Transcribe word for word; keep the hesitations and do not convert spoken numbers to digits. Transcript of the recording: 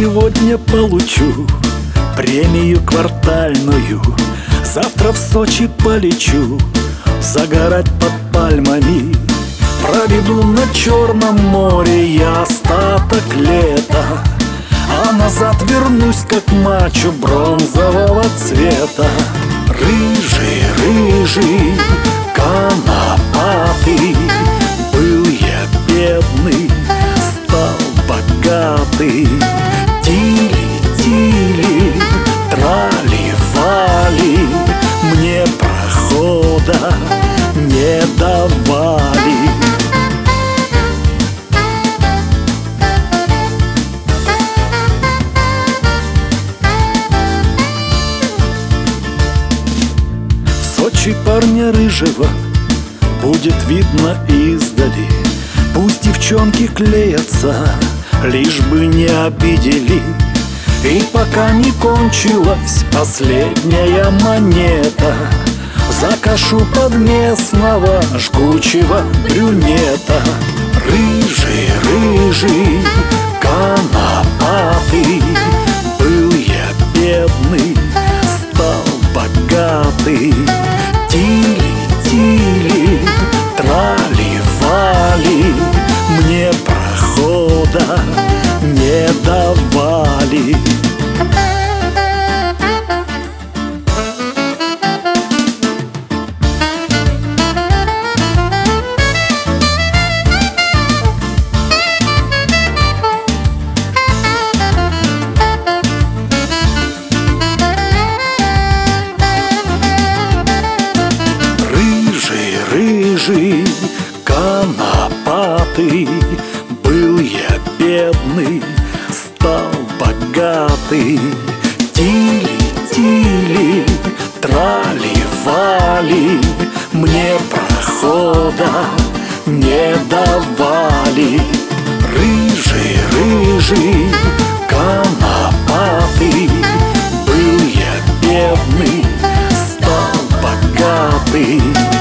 сегодня получу премию квартальную, завтра в Сочи полечу загорать под пальмами. Проведу на Черном море я остаток лета, а назад вернусь как мачо бронзового цвета. Рыжий, рыжий, конопатый, был я бедный, стал богатый. Тили, тили, трали-вали, мне прохода не давали. В Сочи парня рыжего будет видно издали. Пусть девчонки клеятся, лишь бы не обидели. И пока не кончилась последняя монета, закашу под местного жгучего брюнета. Рыжий, рыжий, конопатый, был я бедный, стал богатый. Тили, тили, трали-вали, мне прохода не давали. Рыжий, рыжий, конопатый, был я бедный, стал богатый. Тили, тили, трали-вали, мне прохода не давали. Рыжий, рыжий, конопатый, был я бедный, стал богатый.